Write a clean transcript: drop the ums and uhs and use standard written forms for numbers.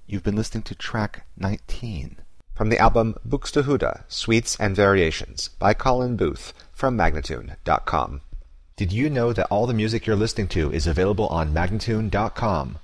You've been listening to track 19 from the album Buxtehude, Suites and Variations by Colin Booth from Magnatune.com. Did you know that all the music you're listening to is available on Magnatune.com?